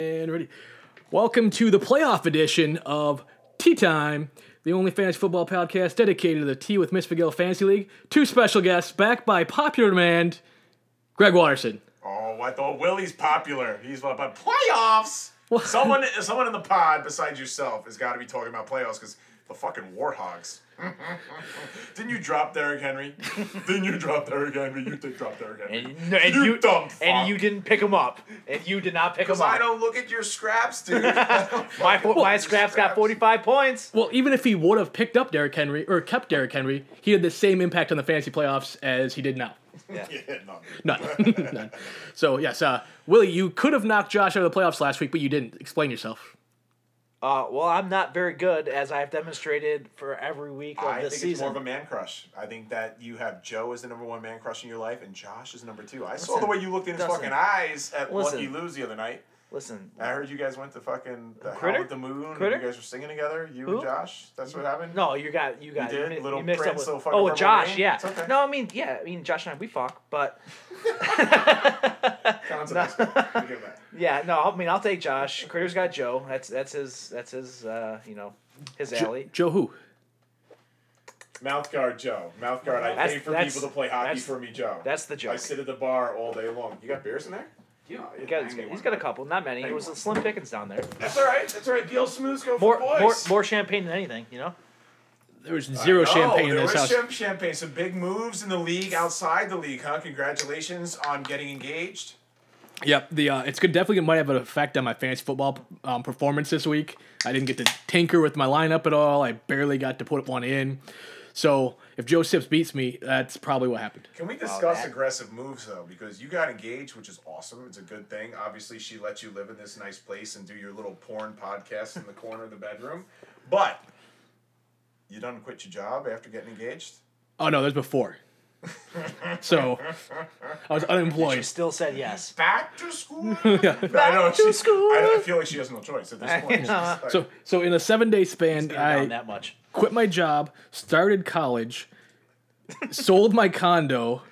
And ready. Welcome to the playoff edition of Tea Time, the only fantasy football podcast dedicated to the Tea with Miss McGill Fantasy League. Two special guests, backed by popular demand, Greg Watterson. Oh, I thought Willie's popular. He's but playoffs. What? Someone in the pod besides yourself has got to be talking about playoffs because the fucking Warhogs. Didn't you drop Derrick Henry? Didn't you drop Derrick Henry? You did drop Derrick Henry. And you dumb fuck. And you didn't pick him up. And you did not pick him Because up. I don't look at your scraps, dude. My scraps got 45 points. Well, even if he would have picked up Derrick Henry, or kept Derrick Henry, he had the same impact on the fantasy playoffs as he did now. Yeah. None. None. So, yes, Willie, you could have knocked Josh out of the playoffs last week, but you didn't. Explain yourself. Well, I'm not very good, as I have demonstrated for every week of I this think season. it's more of a man crush. I think that you have Joe as the number one man crush in your life, and Josh is number two. I saw the way you looked in his fucking eyes at Lucky Lose the other night. Listen. I heard you guys went to fucking the Critter? Howl with the Moon. Critter? And you guys were singing together. You Who? and Josh. That's what happened. No, you got You did? Little you mixed Prince, up little with. fucking Oh, with Purple Josh, Rain? yeah. It's okay. No, I mean, Josh and I, we fuck, but Sounds nice. Give that. yeah, no, I mean, I'll take Josh. Critter's got Joe. That's his his alley. Joe who? Mouthguard Joe. Mouthguard. I pay for people to play hockey for me, Joe. That's the joke. I sit at the bar all day long. You got beers in there? He's got a couple, not many. It was a slim pickings down there. That's all right. That's all right. Deal smooths go for boys. More champagne than anything, you know. There was zero champagne in this house. There was champagne. Some big moves in the league, outside the league, huh? Congratulations on getting engaged. Yep, it's good. Definitely might have an effect on my fantasy football performance this week. I didn't get to tinker with my lineup at all. I barely got to put one in. So if Joe Sips beats me, that's probably what happened. Can we discuss aggressive moves, though? Because you got engaged, which is awesome. It's a good thing. Obviously, she let you live in this nice place and do your little porn podcast in the corner of the bedroom. But you done quit your job after getting engaged? Oh, no, there's before. So I was unemployed. She still said yes. Back to school? Yeah. Back to school. I feel like she has no choice at this point. She's like, So in a 7-day span, Down I that much. quit my job, started college, sold my condo,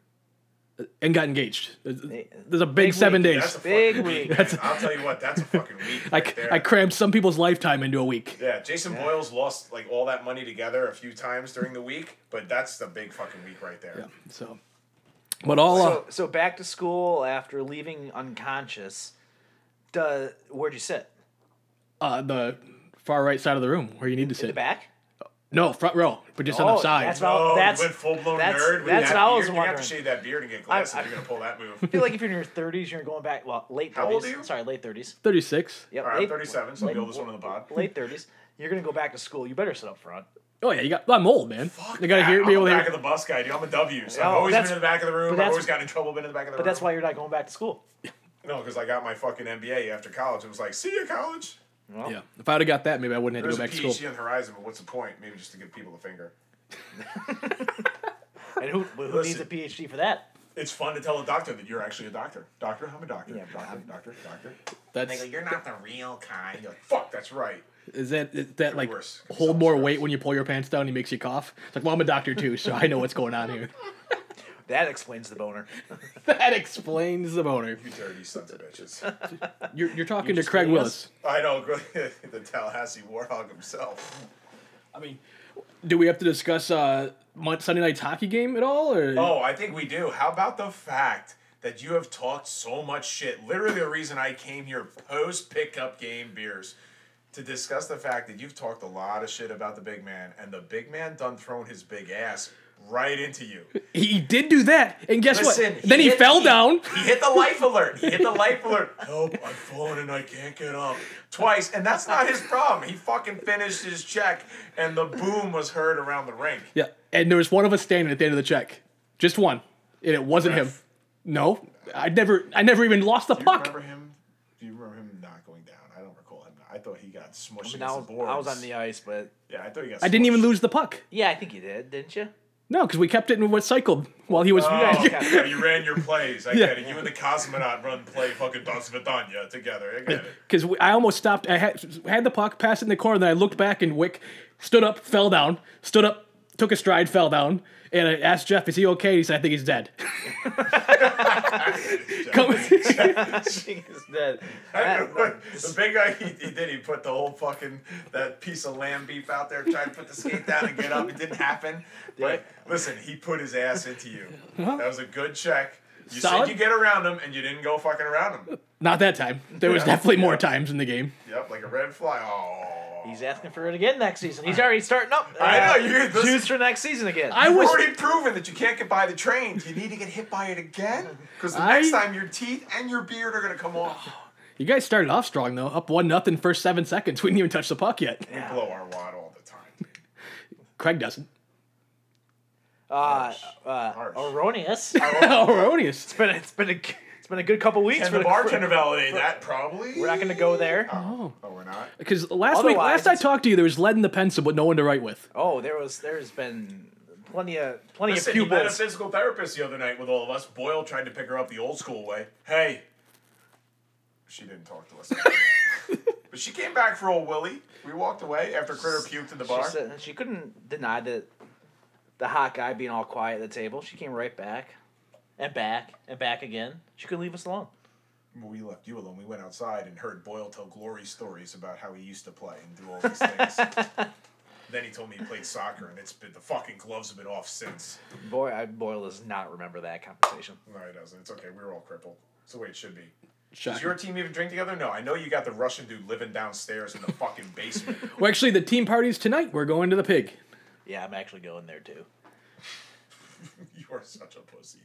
and got engaged. There's a big 7 days. that's a Big fucking week. week. I'll tell you what, that's a fucking week right there. I crammed some people's lifetime into a week. Yeah, Jason Boyles lost like all that money together a few times during the week, but that's the big fucking week right there. Yeah. So, but all So back to school after leaving unconscious. Where'd you sit? the far right side of the room where you need to In the sit. back? No, front row, but just on the side. That's Oh, that's you went full-blown that's- nerd with that's that what I was beard? You have to wondering. shave that beard and get glasses if you're going to pull that I move. feel like if you're in your 30s, you're going back. Well, late 30s. How old are you? Sorry, late 30s. 36. Yep. All right, I'm late, 37, so I'll be oldest one in the pod. late 30s. You're gonna go back to school. You better sit up front. Oh yeah, I'm old, man. You gotta I'm be able the to back hear. of the bus guy, dude. I'm a W, so Oh, I've always been that's- in the back of the room. but I've that's- always gotten in trouble being in the back of the But room. that's why you're not going back to school. No, because I got my fucking MBA after college. It was like, see you, college. Well, Yeah, if I would have got that, maybe I wouldn't have There's to a go back to PhD school. on the horizon, but what's the point? Maybe just to give people a finger. And who needs a PhD for that? It's fun to tell a doctor that you're actually a doctor. Doctor, I'm a doctor. Yeah, doctor. That's They go, you're not the real kind. You're like, fuck, that's right. is that like worse. hold more weight when you pull your pants down and he makes you cough? It's like, well, I'm a doctor too, so I know what's going on here. That explains the boner. That explains the boner. You dirty sons of bitches. You're talking to Craig Willis. I know, the Tallahassee Warhog himself. I mean, do we have to discuss Sunday night's hockey game at all? Or? Oh, I think we do. How about the fact that you have talked so much shit? Literally the reason I came here post-pickup game beers to discuss the fact that you've talked a lot of shit about the big man, and the big man done thrown his big ass right into you. He did do that, and guess Listen, what? Then he fell down. He hit the life alert. Help, I've fallen and I can't get up. Twice, and that's not his problem. He fucking finished his check, and the boom was heard around the rink. Yeah, and there was one of us standing at the end of the check, just one, and it wasn't him. Ref. No, I never even lost the Do you puck. remember him? Do you remember him not going down? I don't recall him. I thought he got smushed I against the boards. was on the ice, but Yeah, I thought he got. I didn't even smushed. lose the puck. yeah, I think you did, didn't you? No, because we kept it and what cycled while he was. Oh, okay. yeah, you ran your plays. I Yeah. get it. You and the cosmonaut run play fucking Das Vidania together. I get it. Because I almost stopped. I had the puck, passed it in the corner, then I looked back and Wick stood up, fell down, stood up, took a stride, fell down, and I asked Jeff, "Is he okay?" He said, "I think he's dead." He's dead. The big guy, he put the whole fucking, that piece of lamb beef out there, tried to put the skate down and get up. It didn't happen. But listen, he put his ass into you. That was a good check. You Solid. said you get around him, and you didn't go fucking around him. Not that time. There was definitely more times in the game. Yep, like a red fly. Oh. He's asking for it again next season. He's already starting up. I know, you're juice for next season again. You've already proven that you can't get by the train. Do you need to get hit by it again? Because the next time your teeth and your beard are going to come off. You guys started off strong, though. Up 1-0 first 7 seconds. We didn't even touch the puck yet. We blow our wad all the time. Craig doesn't. Erroneous. Erroneous. It's been a good couple weeks. Can the bartender validate that? Probably. We're not going to go there. Oh, we're not. Because last I talked to you, there was lead in the pencil, but no one to write with. Oh, there's been plenty of Listen, you met a pupils. physical therapist the other night with all of us. Boyle tried to pick her up the old school way. Hey. She didn't talk to us. But she came back for old Willie. We walked away after Critter puked in the bar. She couldn't deny the hot guy being all quiet at the table. She came right back. And back again. She couldn't leave us alone. We left you alone. We went outside and heard Boyle tell glory stories about how he used to play and do all these things. Then he told me he played soccer, and the fucking gloves have been off since. Boyle does not remember that conversation. No, he doesn't. It's okay. We were all crippled. It's the way it should be. Shocking. Does your team even drink together? No. I know you got the Russian dude living downstairs in the fucking basement. Well, actually, the team party's tonight. We're going to the Pig. Yeah, I'm actually going there too. You are such a pussy.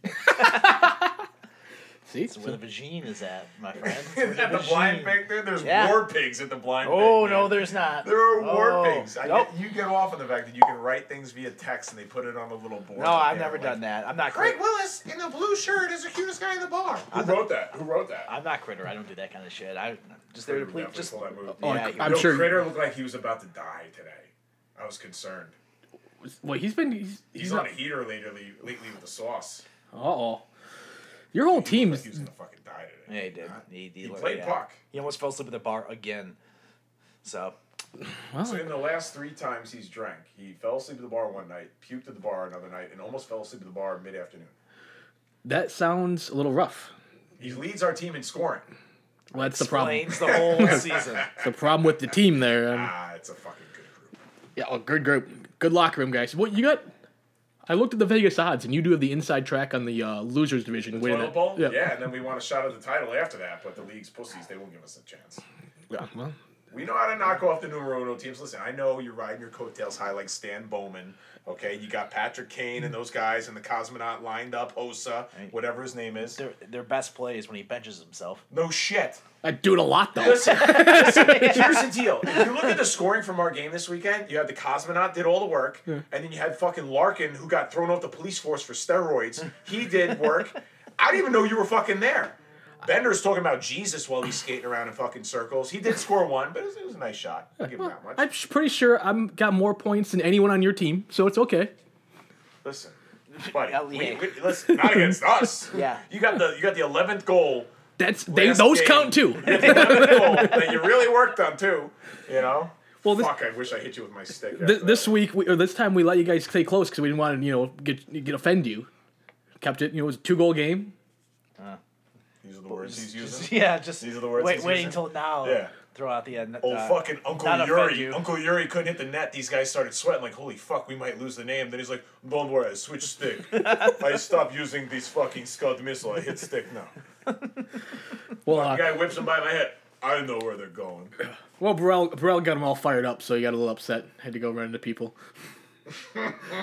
See? That's where the vagine is at, my friend. At the blind pig there? There's war pigs at the blind pig. Oh, man. no, there's not. There are war pigs. Nope. You get off on the fact that you can write things via text and they put it on a little board. No, I've never done that. I'm not Craig Critter. Willis in the blue shirt is the cutest guy in the bar. Who wrote that? I'm not Critter. I don't do that kind of shit. I'm just there to please. Just pull that move. Oh, Yeah, I'm sure. Critter looked like he was about to die today. I was concerned. Well, he's on a heater lately with the sauce. Uh-oh. Your whole team. Like he was gonna fucking die today. Yeah, he did. He played puck. He almost fell asleep at the bar again. So. So in the last 3 times he's drank, he fell asleep at the bar one night, puked at the bar another night, and almost fell asleep at the bar mid-afternoon. That sounds a little rough. He leads our team in scoring. Well, that's the problem. Explains the whole season. It's the problem with the team there. It's a fucking good group. Yeah, good group. Good locker room, guys. What you got? I looked at the Vegas odds, and you do have the inside track on the losers division. The toilet bowl? Yeah. Yeah, and then we want a shot at the title after that, but the league's pussies, they won't give us a chance. Yeah, well, We know how to knock off the numero uno teams. Listen, I know you're riding your coattails high like Stan Bowman. Okay, you got Patrick Kane and those guys and the Cosmonaut lined up, Hossa, whatever his name is. Their best play is when he benches himself. No shit. I do it a lot, though. Listen, here's the deal. If you look at the scoring from our game this weekend, you had the Cosmonaut did all the work, and then you had fucking Larkin who got thrown off the police force for steroids. He did work. I didn't even know you were fucking there. Bender's talking about Jesus while he's skating around in fucking circles. He did score one, but it was a nice shot. I'll give him that much. I'm pretty sure I've got more points than anyone on your team, so it's okay. Listen, buddy. LEA. Listen, not against us. Yeah. You got the 11th goal. Those game. count too. You got the 11th goal that you really worked on too. You know. Well, Fuck! I wish I hit you with my stick. This week or this time we let you guys stay close because we didn't want to get offend you. Kept it. It was a 2-goal game. These are the words he's using. Yeah, just These are the words he's waiting using? until now. Yeah. Throw out the Fucking Uncle not offend Yuri. you. Uncle Yuri couldn't hit the net. These guys started sweating like, holy fuck, we might lose the name. Then he's like, don't worry, I switched stick. I stopped using this fucking Scud missile. I hit stick now. Well, The guy whips him by my head. I know where they're going. well, Burrell got him all fired up, so he got a little upset. Had to go run into people. He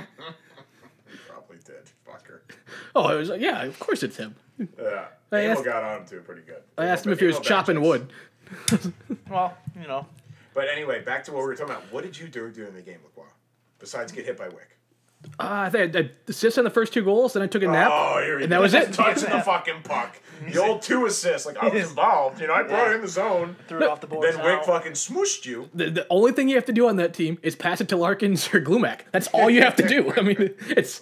probably did. Fucker. Oh, it was yeah. Of course it's him. Yeah. I Emil asked- got on him too pretty good. I asked him if he was chopping wood. Well, But anyway, back to what we were talking about. What did you do during the game, LaCroix? Besides get hit by Wick? I think I assisted on the first 2 goals, then I took a nap, Oh, here he and that was it. Touching the fucking puck. The old 2 assists. Like, I was involved. I brought it in the zone. threw it off the boards. Then Wick fucking smooshed you. The only thing you have to do on that team is pass it to Larkins or Glumac. That's all you have to do. I mean, it's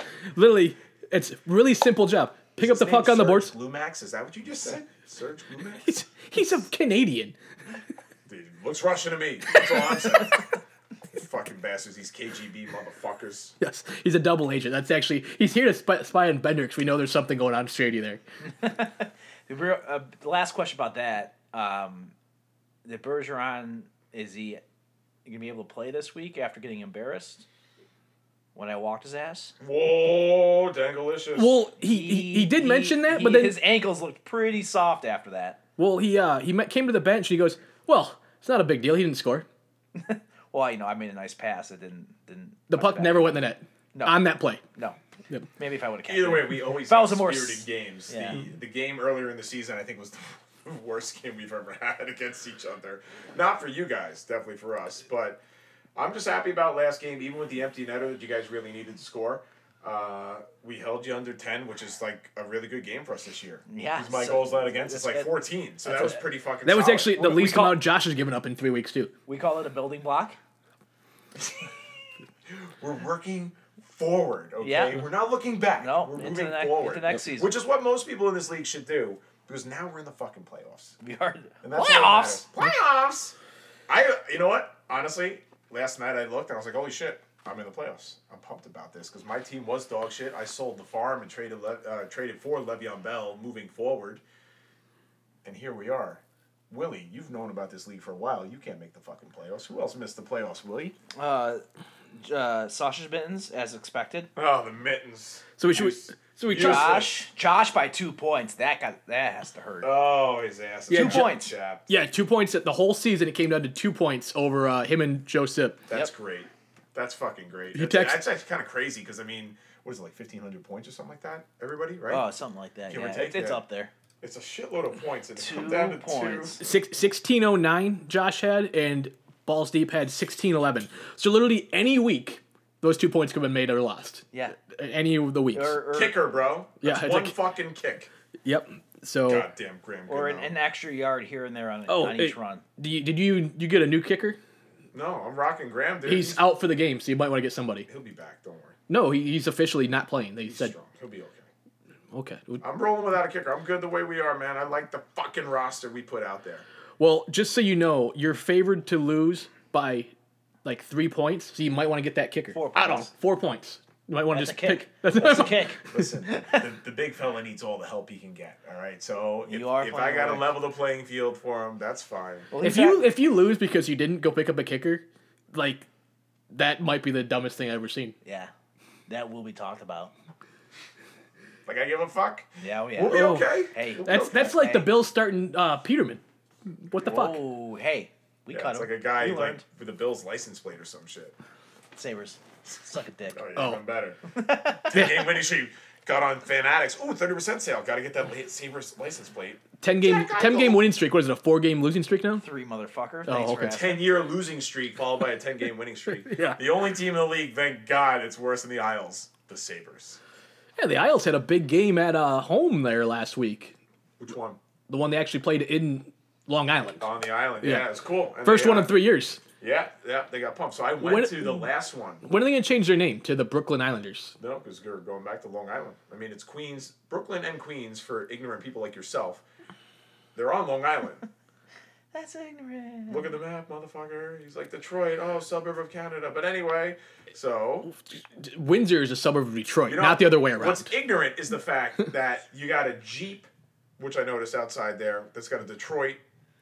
really simple job. Pick up the puck on the boards. Glumax, is that what you just said? Serge Glumax? He's a Canadian. Dude, looks Russian to me. That's all I'm saying. fucking bastards, these KGB motherfuckers. Yes, he's a double agent. That's actually he's here to spy on Bender because we know there's something going on shady there. The last question about that: the Bergeron, is he gonna be able to play this week after getting embarrassed when I walked his ass? Whoa, dangalicious. Well, he did mention that, but then his ankles looked pretty soft after that. well he came to the bench and he goes, well, it's not a big deal. He didn't score. Well, I made a nice pass. It didn't. The puck never went in the net. No. On that play. No. Yep. Maybe if I would have kept Either it. way, we always If I have was a more spirited games. yeah. The game earlier in the season, I think, was the worst game we've ever had against each other. Not for you guys, definitely for us. But I'm just happy about last game, even with the empty netter that you guys really needed to score. We held you under 10, which is like a really good game for us this year. Yeah, Because my so goals led against it's like that's 14, so that was pretty fucking. That was solid. actually the We least call- amount Josh has given up in 3 weeks too. We call it a building block. We're working forward, okay? Yeah. We're not looking back. No, we're into moving the forward. into next season. Which is what most people in this league should do, because now we're in the fucking playoffs. We are And that's playoffs. what matters. You know what? Honestly, last night I looked and I was like, holy shit, I'm in the playoffs. I'm pumped about this because my team was dog shit. I sold the farm and traded for Le'Veon Bell moving forward. And here we are. Willie, you've known about this league for a while. You can't make the fucking playoffs. Who else missed the playoffs, Willie? Sausage Mittens, as expected. Oh, the mittens. So we should. So we Josh. Josh by 2 points. That has to hurt. Oh, his ass. Yeah, 2 points. Chap. Yeah, 2 points. The whole season it came down to 2 points over him and Joe Sip. That's Yep. great. That's fucking great. He That's, texted- that's actually kind of crazy because, I mean, what is it, like 1,500 points or something like that? Everybody, right? Oh, something like that. Give or Yeah, take, it's yeah. up there. It's a shitload of points. And it 2 comes down to points. 1609 Josh had, and Balls Deep had 1611. So literally any week, those 2 points could have been made or lost. Yeah. Any of the weeks. Or Kicker, bro. Yeah, That's it's one a- fucking kick. Yep. So Goddamn Graham. or Goodnow. an extra yard here and there on oh, each run. did you get a new kicker? No, I'm rocking Graham, dude. He's out for the game, so you might want to get somebody. He'll be back. Don't worry. No, he's officially not playing. They He's said strong. He'll be okay. okay. I'm rolling without a kicker. I'm good the way we are, man. I like the fucking roster we put out there. Well, just so you know, you're favored to lose by like 3 points, so you might want to get that kicker. 4 I don't know, points. 4 points. You might want to That's just a kick. pick. That's a kick. Listen, the big fella needs all the help he can get. All right, so if I playing got to right. level the playing field for him, that's fine. Well, If you lose because you didn't go pick up a kicker, like that might be the dumbest thing I've ever seen. yeah, that will be talked about. Like I give a fuck. Yeah, We'll be Oh. okay. Hey. We'll be That's okay. that's like the Hey. Bills starting Peterman. What the fuck? Oh, hey, we Yeah, cut it's him. like a guy We like learned. with a Bills license plate or some shit. Sabres, suck a dick. Oh, yeah, Oh. even better. 10-game winning streak. Got on Fanatics. Ooh, 30% sale. Got to get that Sabres license plate. 10 game Jack 10 game Eichel. winning streak. What is it? A 4-game losing streak now? 3 motherfucker. Oh, Thanks for okay. asking. 10-year losing streak followed by a 10-game winning streak. Yeah. The only team in the league, thank God, it's worse than the Isles. The Sabres. Yeah, the Isles had a big game at home there last week. Which one? The one they actually played in Long Island. On the island. Yeah. Yeah, it was cool. And First they, one in 3 years. Yeah, they got pumped. So I went When- to the last one. When are they going to change their name to the Brooklyn Islanders? No, because we're going back to Long Island. I mean, it's Queens, Brooklyn and Queens for ignorant people like yourself. They're on Long Island. That's ignorant. Look at the map, motherfucker. He's like Detroit, suburb of Canada. But anyway, so Windsor is a suburb of Detroit, you know, not the other way around. What's ignorant is the fact that you got a Jeep, which I noticed outside there, that's got a Detroit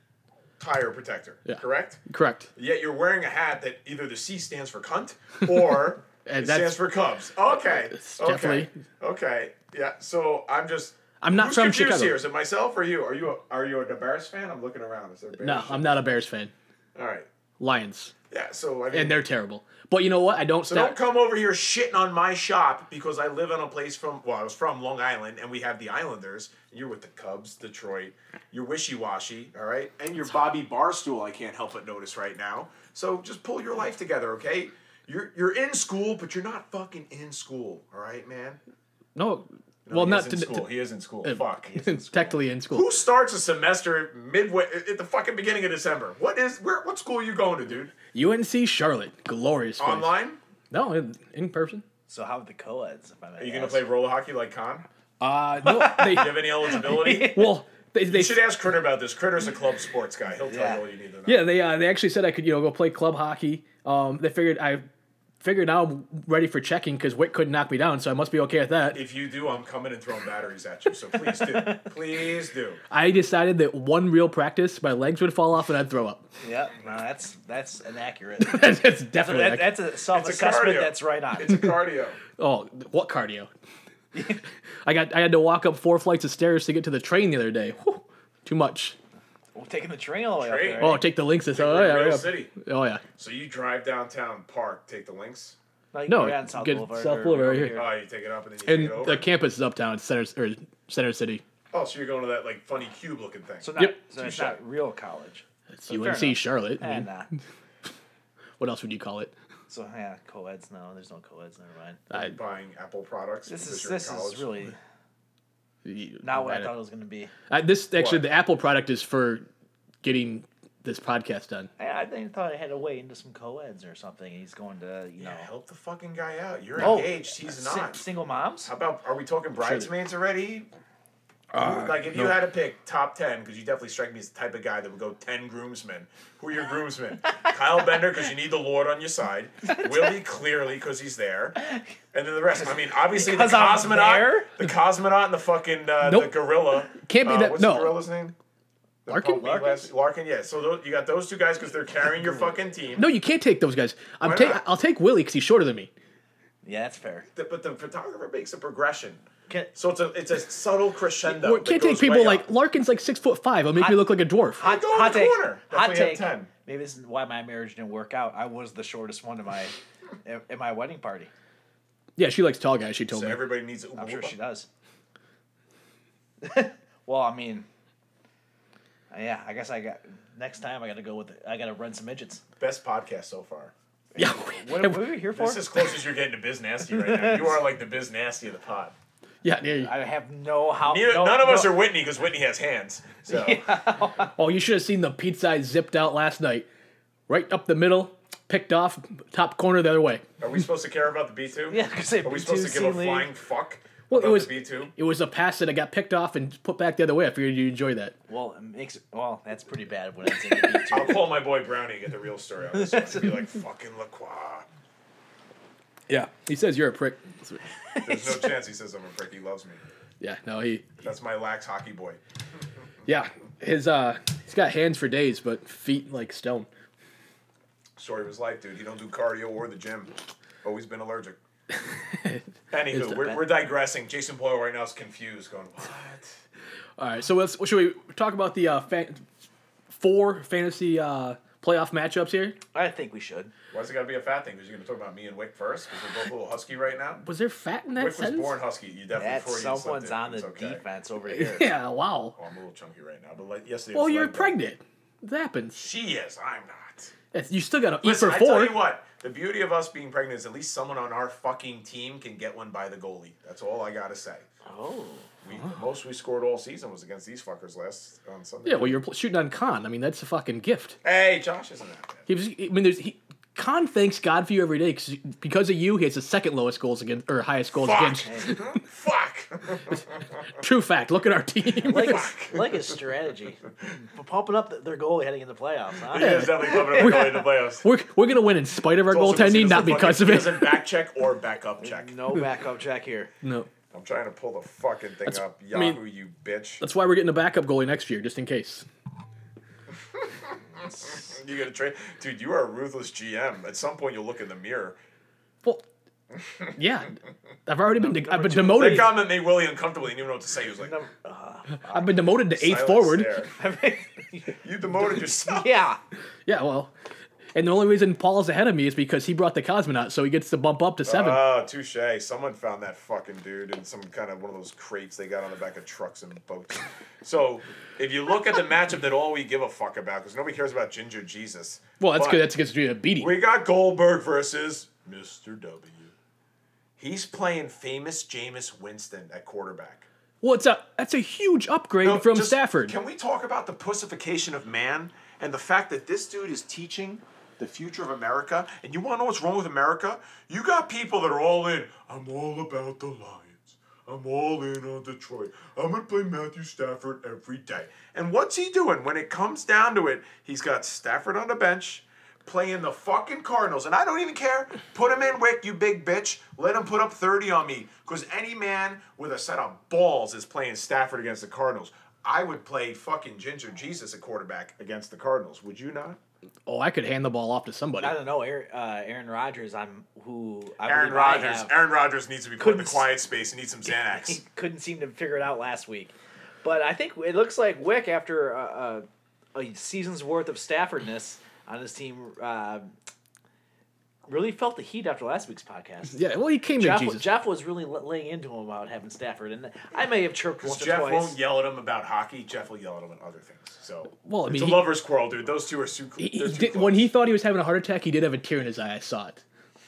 tire protector. Yeah. Correct? Correct. Yet you're wearing a hat that either the C stands for cunt or And it that's- stands for Cubs. Okay. It's Okay. definitely- Okay. Yeah. So I'm not who's from confused Chicago. here? Is it myself or you? Are you a Bears fan? I'm looking around. Is there Bears? No, I'm not a Bears fan. All right. Lions. Yeah. So I mean, And they're terrible. But you know what? I don't so stop. don't come over here shitting on my shop because I live in a place I was from Long Island and we have the Islanders. And you're with the Cubs, Detroit. You're wishy-washy, all right? And you're Bobby Barstool, I can't help but notice right now. So just pull your life together, okay? You're in school, but you're not fucking in school, all right, man? No. No, Well, he not is in school. He is in school. Fuck. technically in school. Who starts a semester midway at the fucking beginning of December? What school are you going to, dude? UNC Charlotte. Glorious place. Online? No, in person. So how are the co-eds? If I may Are you going to ask? play roller hockey like Con? No, they, Do you have any eligibility? well, You should ask Critter about this. Critter's a club sports guy. He'll tell you all you need to know. Yeah, they actually said I could go play club hockey. They figured now I'm ready for checking because Wick couldn't knock me down, so I must be okay with that. If you do, I'm coming and throwing batteries at you. So please do. Please do. I decided that one real practice, my legs would fall off and I'd throw up. Yeah, no, that's inaccurate. That's definitely. That's a self-assessment that's right on. It's a cardio. Oh, what cardio? I had to walk up 4 flights of stairs to get to the train the other day. Whew, too much. We're taking the train all the way up Train? there. Oh, take the links. Real City. Oh yeah. So you drive downtown Park, take the links. You No, go down South get Boulevard. South or Boulevard over right here. Oh, you take it up and then you And take it over. the campus is uptown, Center City. Oh, so you're going to that like funny cube looking thing. So, Yep. so it's Touche. not real college. It's So fair UNC enough. Charlotte. I mean, Nah. what else would you call it? So yeah, co-eds. No, there's no co-eds. Never mind. I, Buying Apple products. This because is you're in this college. is really you- not what I thought it was going to be. This actually, What? the Apple product is for getting this podcast done. I thought I had a way into some co-eds or something. He's going to Yeah, help the fucking guy out. You're Oh, engaged. He's not. single moms. How about, are we talking bridesmaids already? Like, if you no. had to pick top 10, because you definitely strike me as the type of guy that would go 10 groomsmen. Who are your groomsmen? Kyle Bender, because you need the Lord on your side. Willie, clearly, because he's there. And then the rest. I mean, obviously, the Because I'm cosmonaut. there? The cosmonaut and the fucking, the Nope. gorilla. Can't be that- What's no. the gorilla's name? The Larkin? puppy Larkin, yeah. So you got those two guys because they're carrying your fucking team. No, you can't take those guys. Why not? I'll take Willie because he's shorter than me. Yeah, that's fair. But the photographer makes a progression. Can, So it's a subtle crescendo. We can't take people like Larkin's like 6'5". It'll make me look like a dwarf. hot, Go in hot the take. corner. That's Hot why you have take. 10. Maybe this is why my marriage didn't work out. I was the shortest one at my wedding party. Yeah, she likes tall guys. She told So me. everybody needs. I'm sure she does. Well, I mean, yeah. I guess next time I got to go with it. I got to run some midgets. Best podcast so far. Yeah. What are we here for? This is as close as you're getting to Biz Nasty right now. You are like the Biz Nasty of the pod. Yeah. I have no how. None of us are Whitney because Whitney has hands. So Oh, you should have seen the pizza I zipped out last night. Right up the middle, picked off, top corner the other way. are we supposed to care about the B2? Yeah, because Are we supposed to give a flying fuck Well, about it was the B2? It was a pass that I got picked off and put back the other way. I figured you'd enjoy that. Well, that's pretty bad when it's in the I'll B2. call my boy Brownie and get the real story on this one. And be like, fucking LaCroix. Yeah. He says you're a prick. There's no chance he says I'm a prick. He loves me. Yeah. No, he. That's my lax hockey boy. Yeah. He's got hands for days, but feet like stone. Story of his life, dude. He don't do cardio or the gym. Always been allergic. It's Anywho, the we're best. we're digressing. Jason Boyle right now is confused, going, what? All right. So should we talk about the 4 fantasy playoff matchups here? I think we should. Why's it got to be a fat thing? Because you're going to talk about me and Wick first? Because we're both a little husky right now? Was there fat in that Wick was sentence? born husky. You definitely That before you slipped someone's in. on the It's okay. defense over here. Yeah. Wow. Oh, I'm a little chunky right now. But like yesterday Well, was you're leg day. pregnant. It happens. She is. I'm not. You still gotta eat Listen, for I 4. tell you what. The beauty of us being pregnant is at least someone on our fucking team can get one by the goalie. That's all I got to say. Oh. The most we scored all season was against these fuckers on Sunday. Yeah. Well, you're shooting on Khan. I mean, that's a fucking gift. Hey, Josh isn't that bad. Khan thanks God for you every day because of you. He has the second lowest goals against or highest goals Fuck. against. Fuck. True fact. Look at our team. Like his strategy. For pumping up their goalie heading into playoffs, huh? He is definitely coming up going in the playoffs. we're gonna win in spite of our Also, 'cause he goaltending, not doesn't because of he it. doesn't back check or back up check. No backup check here. No. I'm trying to pull the fucking thing up. I mean- Yahoo, you bitch. That's why we're getting a backup goalie next year, just in case. You gonna trade, dude? You are a ruthless GM. At some point, you'll look in the mirror. Well, yeah. I've been That demoted. comment made Willie uncomfortable. He didn't even know what to say. He was like, I've been demoted to 8th silent forward. stare. You demoted yourself. Yeah. Yeah, well. And the only reason Paul's ahead of me is because he brought the cosmonaut, so he gets to bump up to 7. Oh, touche. Someone found that fucking dude in some kind of one of those crates they got on the back of trucks and boats. So, if you look at the matchup that all we give a fuck about, because nobody cares about Ginger Jesus. Well, that's but good. That's against a beating. We got Goldberg versus Mr. W. He's playing famous Jameis Winston at quarterback. Well, that's a huge upgrade No, from just- Stafford. Can we talk about the pussification of man and the fact that this dude is teaching the future of America? And you want to know what's wrong with America? You got people that are all in. I'm all about the Lions. I'm all in on Detroit. I'm going to play Matthew Stafford every day. And what's he doing? When it comes down to it, he's got Stafford on the bench, playing the fucking Cardinals. And I don't even care. Put him in, Wick, you big bitch. Let him put up 30 on me. Because any man with a set of balls is playing Stafford against the Cardinals. I would play fucking Ginger Jesus at quarterback against the Cardinals. Would you not? Oh, I could hand the ball off to somebody. I don't know. Aaron Rodgers, Aaron Rodgers needs to be put in the quiet space and need some Xanax. He couldn't seem to figure it out last week. But I think it looks like Wick, after a season's worth of Staffordness on his team, really felt the heat after last week's podcast. Yeah, well, he came to Jesus. Jeff was really laying into him about having Stafford, and I may have chirped once or Jeff twice. won't yell at him about hockey. Jeff will yell at him on other things. So, well, I mean, it's a lover's quarrel, dude. Those two are too close. When he thought he was having a heart attack, he did have a tear in his eye. I saw it.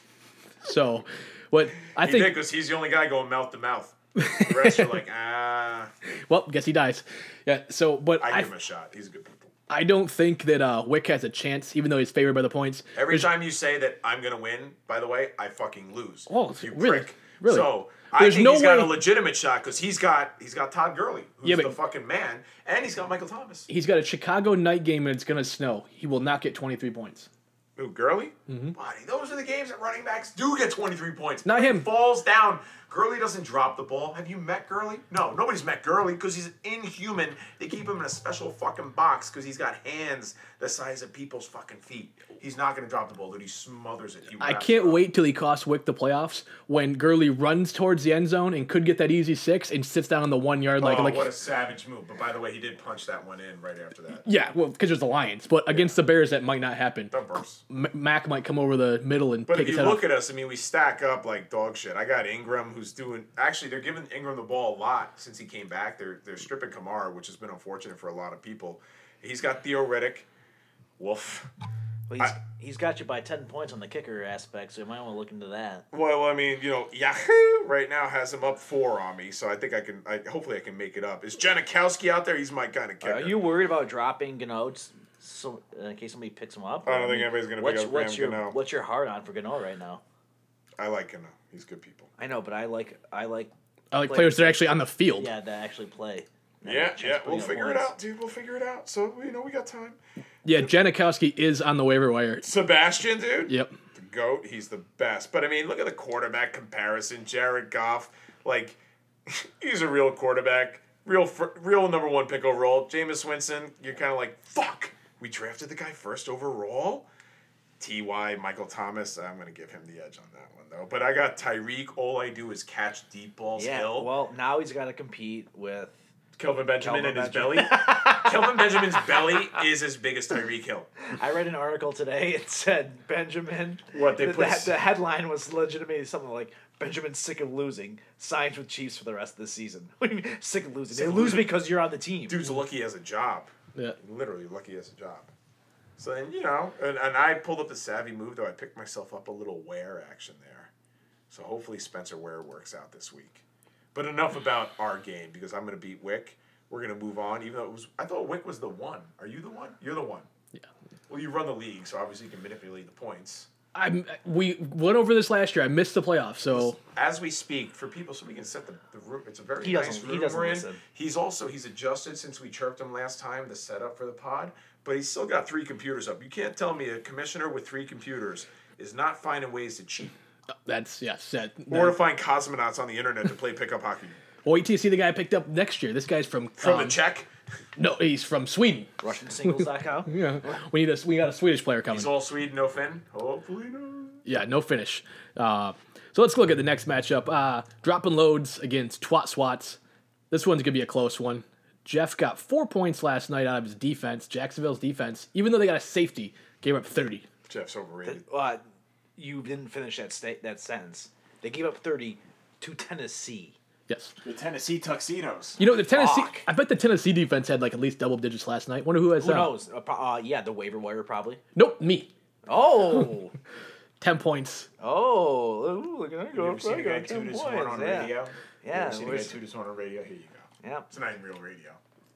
So, what I think because he's the only guy going mouth to mouth. The rest are like, ah. Well, guess he dies. Yeah. So, but I give him a shot. He's a good people. I don't think that Wick has a chance, even though he's favored by the points. Every time you say that I'm gonna win, by the way, I fucking lose. Oh, you really? prick. Really? So I think he's got a legitimate shot because he's got Todd Gurley, who's the fucking man, and he's got Michael Thomas. He's got a Chicago night game and it's gonna snow. He will not get 23 points. Ooh, Gurley? Mm-hmm. Buddy, those are the games that running backs do get 23 points. Not him. He falls down. Gurley doesn't drop the ball. Have you met Gurley? No, nobody's met Gurley because he's inhuman. They keep him in a special fucking box because he's got hands the size of people's fucking feet. He's not going to drop the ball, dude. He smothers it. I can't wait till he costs Wick the playoffs when Gurley runs towards the end zone and could get that easy 6 and sits down on the 1 yard like. What a savage move. But by the way, he did punch that one in right after that. Yeah, well, because there's the Lions. But against the Bears, that might not happen. Mac might come over the middle and take his head off. But if you look at us, I mean, we stack up like dog shit. I got Ingram, who's doing... Actually, they're giving Ingram the ball a lot since he came back. They're stripping Kamara, which has been unfortunate for a lot of people. He's got Theo Riddick. Woof. Well, he's got you by 10 points on the kicker aspect, so you might want to look into that. Well, I mean, Yahoo right now has him up 4 on me, so I think hopefully I can make it up. Is Janikowski out there? He's my kind of kicker. Are you worried about dropping Gano in case somebody picks him up? I don't think anybody's going to pick up Graham Gano. What's your heart on for Gano right now? I like Gano. He's good people. I know, but I like players that are actually on the field. Yeah, that actually play. Yeah. We'll figure it out, dude. We'll figure it out. So, we got time. Yeah, Janikowski is on the waiver wire. Sebastian, dude? Yep. The GOAT. He's the best. But, I mean, look at the quarterback comparison. Jared Goff. Like, he's a real quarterback. Real number 1 pick overall. Jameis Winston, you're kind of like, fuck. We drafted the guy first overall? T.Y., Michael Thomas, I'm going to give him the edge on that one, though. But I got Tyreek. All I do is catch deep balls. Yeah, well, now he's got to compete with... Kelvin Benjamin and his belly. Kelvin Benjamin's belly is as big as Tyreek Hill. I read an article today. It said Benjamin. What they put? The headline was legitimately something like Benjamin's sick of losing. Signs with Chiefs for the rest of the season. What do you mean sick of losing? They lose because you're on the team. Dude's lucky he has a job. Yeah. Literally lucky he has a job. So then and I pulled up the savvy move though. I picked myself up a little Ware action there. So hopefully Spencer Ware works out this week. But enough about our game because I'm going to beat Wick. We're going to move on, even though I thought Wick was the 1. Are you the 1? You're the 1. Yeah. Well, you run the league, so obviously you can manipulate the points. We went over this last year. I missed the playoffs, so... As we speak, for people, so we can set the room. It's a very nice room we're in. Listen. He's adjusted since we chirped him last time, the setup for the pod, but he's still got 3 computers up. You can't tell me a commissioner with 3 computers is not finding ways to cheat. That's, yes. Or to find cosmonauts on the internet to play pickup hockey. Wait till you see the guy I picked up next year. This guy's from the Czech? No, he's from Sweden. RussianSingles.com? Yeah. We got a Swedish player coming. He's all Sweden, no Finn? Hopefully not. Yeah, no finish. So let's look at the next matchup. Dropping loads against Twat Swats. This one's going to be a close one. Jeff got 4 points last night out of his defense, Jacksonville's defense. Even though they got a safety, gave up 30. Jeff's overrated. You didn't finish that sentence. They gave up 30 to Tennessee. Yes. The Tennessee Tuxedos. You know, the Tennessee... Fuck. I bet the Tennessee defense had like at least double digits last night. Wonder who has that. Who knows? Yeah, the waiver wire probably. Nope, me. Oh. 10 points. Oh. Look at that. You ever seen a guy 2 to 1 on radio? Yeah. You ever seen a guy 2 to 1 on radio? Here you go. Yeah. It's not even real radio.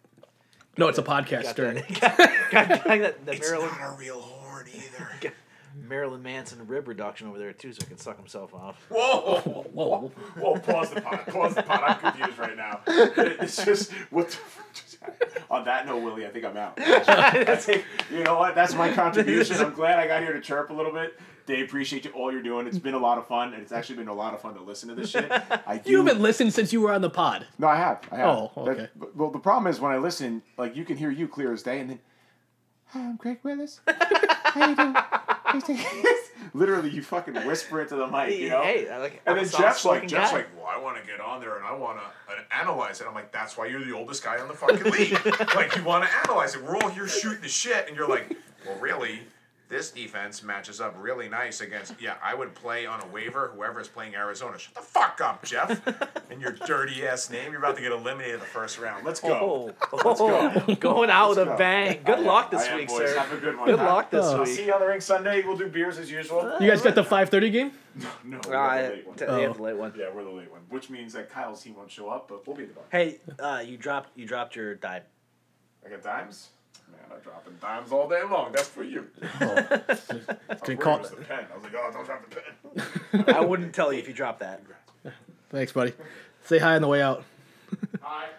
No, it's a podcast, Stern. Got the It's Maryland... not a real horn either. Marilyn Manson rib reduction over there too, so he can suck himself off. Whoa. Pause the pod. I'm confused right now. It's just, what the fuck just happened? On that note, Willie, I think I'm out. You know what? That's my contribution. I'm glad I got here to chirp a little bit. Dave, appreciate all you're doing. It's been a lot of fun, and it's actually been a lot of fun to listen to this shit. You haven't listened since you were on the pod. No, I have. Oh, okay. Well, the problem is when I listen, like, you can hear you clear as day, and then, hi, I'm Greg Willis. How you doing? Literally, you fucking whisper it to the mic, you know? Hey, and then Jeff's like, well, I want to get on there and I want to analyze it. I'm like, that's why you're the oldest guy in the fucking league. Like, you want to analyze it. We're all here shooting the shit, and you're like, well, really? This defense matches up really nice against, I would play on a waiver, whoever is playing Arizona. Shut the fuck up, Jeff. And your dirty ass name. You're about to get eliminated in the first round. Let's go. Let's go. Going out with a bang. Good luck this week, boys. sir. Have a good one. Good luck this I'll week. see you on the ring Sunday. We'll do beers as usual. You guys got the 5:30 game? No, we're the late one. They have the late one. Yeah, we're the late one. Which means that Kyle's team won't show up, but we'll be the bar. Hey, you dropped your dime. I got dimes? Man, I'm dropping dimes all day long. That's for you. Can call the pen. I was like, don't drop the pen. I wouldn't tell you if you dropped that. Thanks, buddy. Say hi on the way out. Hi.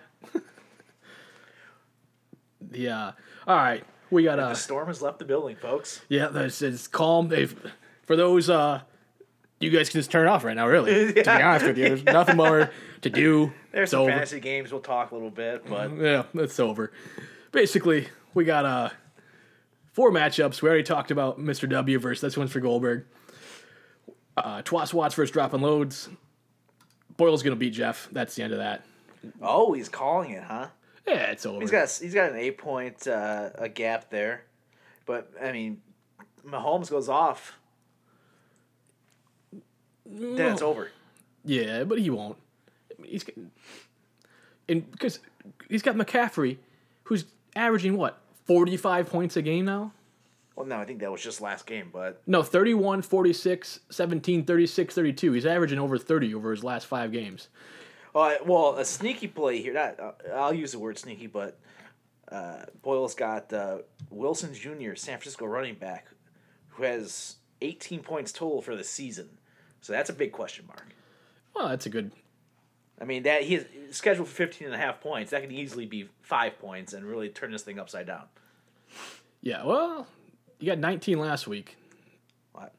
Yeah. All right. We got The storm has left the building, folks. Yeah, it's calm. For those, you guys can just turn it off right now. Really, to be honest with you, there's nothing more to do. There's some fantasy games. We'll talk a little bit, but yeah, it's over. Basically, we got 4 matchups. We already talked about Mr. W versus this one's for Goldberg. Twas Watts versus Dropping Loads. Boyle's gonna beat Jeff. That's the end of that. oh, he's calling it, huh? Yeah, it's over. He's got an 8-point a gap there, but I mean, Mahomes goes off, then it's over. Yeah, but he won't. Because he's got McCaffrey, who's averaging what, 45 points a game now? Well, no, I think that was just last game, but No, 31, 46, 17, 36, 32. He's averaging over 30 over his last 5 games. well, a sneaky play here. I'll use the word sneaky, but Boyle's got Wilson Jr., San Francisco running back, who has 18 points total for the season. So that's a big question mark. Well, that's a good... I mean, that he's scheduled for 15.5 points. That could easily be 5 points and really turn this thing upside down. Yeah, well, you got 19 last week. What?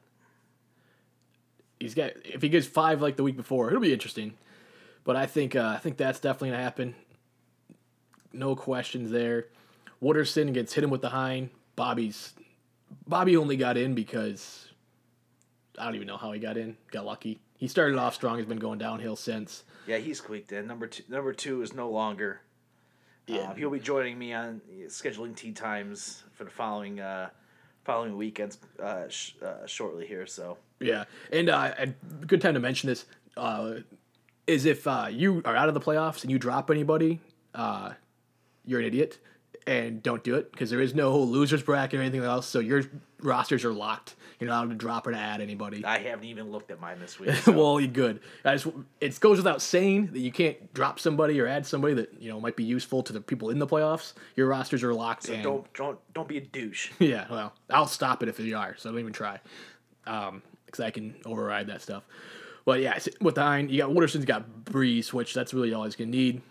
If he gets 5 like the week before, it'll be interesting. But I think that's definitely gonna happen. No questions there. Wooderson gets hit him with the hind. Bobby only got in because I don't even know how he got in. Got lucky. He started off strong. He's been going downhill since. Yeah, he's squeaked in. Number two is no longer. Yeah. He'll be joining me on scheduling tea times for the following weekends shortly here. So Yeah, and a good time to mention this is if you are out of the playoffs and you drop anybody, you're an idiot, and don't do it because there is no losers bracket or anything else. So your rosters are locked. You're not allowed to drop or to add anybody. I haven't even looked at mine this week. So. Well, you're good. It goes without saying that you can't drop somebody or add somebody that might be useful to the people in the playoffs. Your rosters are locked. So and don't be a douche. Yeah, well, I'll stop it if you are, so don't even try. Because I can override that stuff. But yeah, with the Hind, you got Wooderson's got Breeze, which that's really all he's going to need.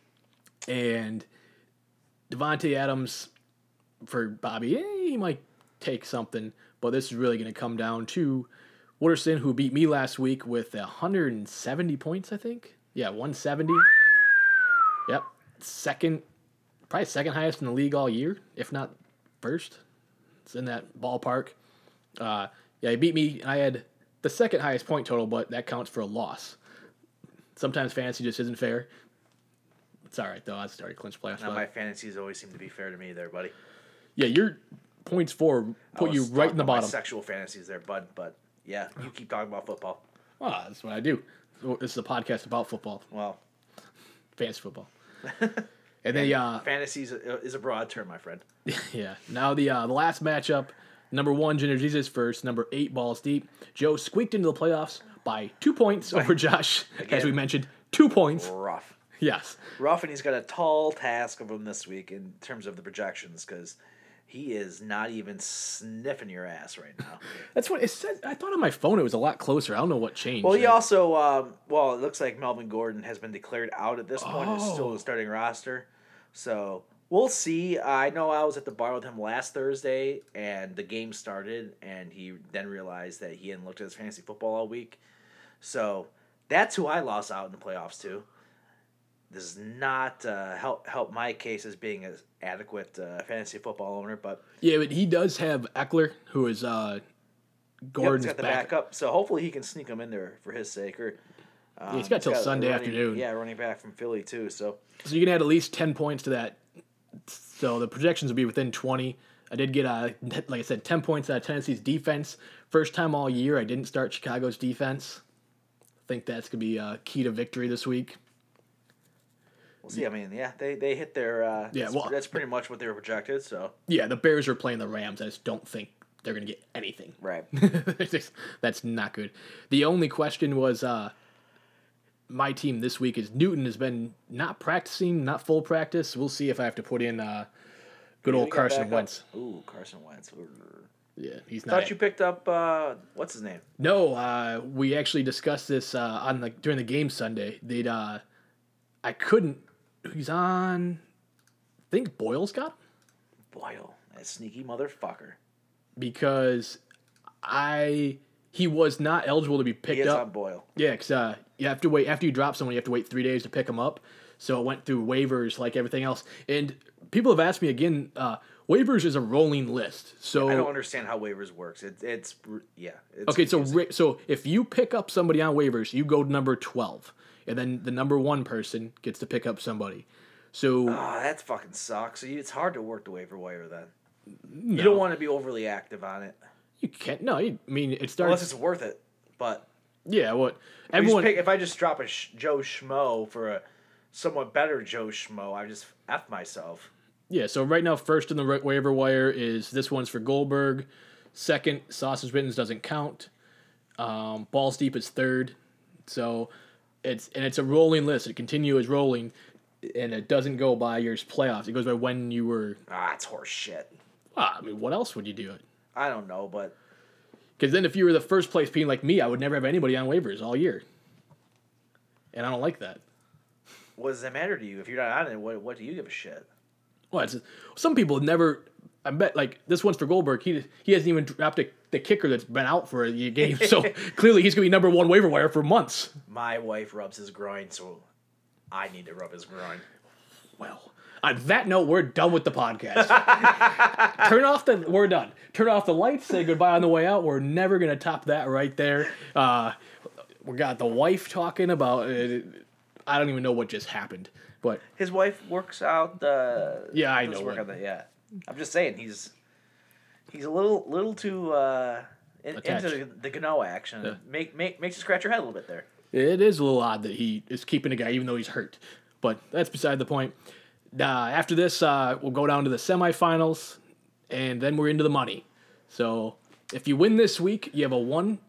And Devontae Adams for Bobby, he might take something, but this is really going to come down to Wooderson, who beat me last week with 170 points, I think. Yeah, 170. Yep. Probably second highest in the league all year, if not first. It's in that ballpark. Yeah, he beat me. I had the second highest point total, but that counts for a loss. Sometimes fantasy just isn't fair. It's all right, though. I started clinch playoffs. Now, my fantasies always seem to be fair to me there, buddy. Yeah, your points for put you right in the bottom. My sexual fantasies there, bud. But yeah, you keep talking about football. Well, that's what I do. This is a podcast about football. Well, fantasy football. And then fantasies is a broad term, my friend. Yeah. Now the last matchup, number 1 Ginger Jesus first, number 8 Balls Deep. Joe squeaked into the playoffs by 2 points over Josh, as we mentioned. 2 points. Rough. Yes. Rough, and he's got a tall task of him this week in terms of the projections because He is not even sniffing your ass right now. That's what it said. I thought on my phone it was a lot closer. I don't know what changed. Well, he also, it looks like Melvin Gordon has been declared out at this point. It's still Oh. the starting roster. So we'll see. I know I was at the bar with him last Thursday, and the game started, and he then realized that he hadn't looked at his fantasy football all week. So that's who I lost out in the playoffs to. Does not help my case as being an adequate fantasy football owner, but Yeah, but he does have Eckler, who is Gordon's he's got the backup. backup. So hopefully he can sneak him in there for his sake. Or He's got till a Sunday running- afternoon. Yeah, running back from Philly too. So So you can add at least 10 points to that. So the projections will be within 20. I did get, like I said, 10 points out of Tennessee's defense. First time all year I didn't start Chicago's defense. I think that's going to be a key to victory this week. we'll see. I mean, yeah, they hit their. That's pretty much what they were projected. So Yeah, the Bears are playing the Rams. I just don't think they're going to get anything. right. That's not good. The only question was my team this week is Newton has been not practicing, not full practice. We'll see if I have to put in good old Carson Wentz. Ooh, Carson Wentz. Yeah, he's not. Thought you picked up what's his name? No, we actually discussed this during the game Sunday. I couldn't. He's on. I think Boyle's got him Boyle, that sneaky motherfucker. because he was not eligible to be He picked is up. on Boyle. Yeah, because you have to wait after you drop someone. You have to wait 3 days to pick them up. So it went through waivers like everything else. And people have asked me again. Waivers is a rolling list. So I don't understand how waivers works. It's okay. confusing. So if you pick up somebody on waivers, you go to number 12, and then the number 1 person gets to pick up somebody. So that fucking sucks. So it's hard to work the waiver wire then. You don't want to be overly active on it you can't. No, I mean it starts. unless it's worth it. But Yeah, what everyone, everyone. if I just drop a Joe Schmo for a somewhat better Joe Schmo, I just F myself. Yeah, so right now, first in the waiver wire is this one's for Goldberg. Second, Sausage Mittens doesn't count. Balls Deep is third. So it's a rolling list. It continues rolling, and it doesn't go by your playoffs. It goes by when you were. It's horse shit. I mean, what else would you do? I don't know, but Because then if you were the first place team like me, I would never have anybody on waivers all year. And I don't like that. what does that matter to you? If you're not on it, what do you give a shit? Well, some people never. I bet like this one's for Goldberg. He hasn't even dropped the kicker that's been out for a game. So clearly he's gonna be number 1 waiver wire for months. My wife rubs his groin, so I need to rub his groin. Well, on that note, we're done with the podcast. We're done. Turn off the lights. Say goodbye on the way out. We're never gonna top that right there. We got the wife talking about. I don't even know what just happened, but His wife works out. Yeah, I does know Work him. on yeah, I'm just saying he's a little too into Attached. the Gano action. Yeah. Makes you scratch your head a little bit there. it is a little odd that he is keeping a guy even though he's hurt. But that's beside the point. After this, we'll go down to the semifinals, and then we're into the money. So if you win this week, you have a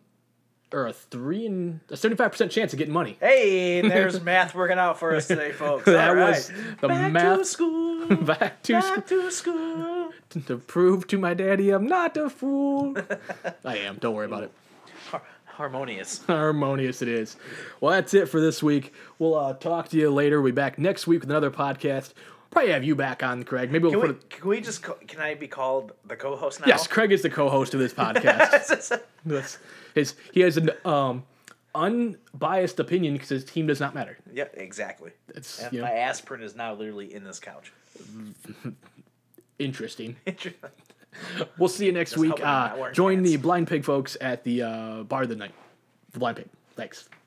75% chance of getting money. Hey, there's math working out for us today, folks. That All right. was the Back math. to school. Back to school. Back to school. To prove to my daddy I'm not a fool. I am. Don't worry about it. Harmonious. Harmonious it is. Well, that's it for this week. We'll talk to you later. We'll be back next week with another podcast. Probably have you back on, Craig. Maybe we'll Can I be called the co-host now? Yes, Craig is the co-host of this podcast. He has an unbiased opinion because his team does not matter. Yeah, exactly. It's And my aspirin is now literally in this couch. interesting. We'll see you next That's week. how we're not wearing Join pants. the Blind Pig folks at the bar of the night. The Blind Pig. Thanks.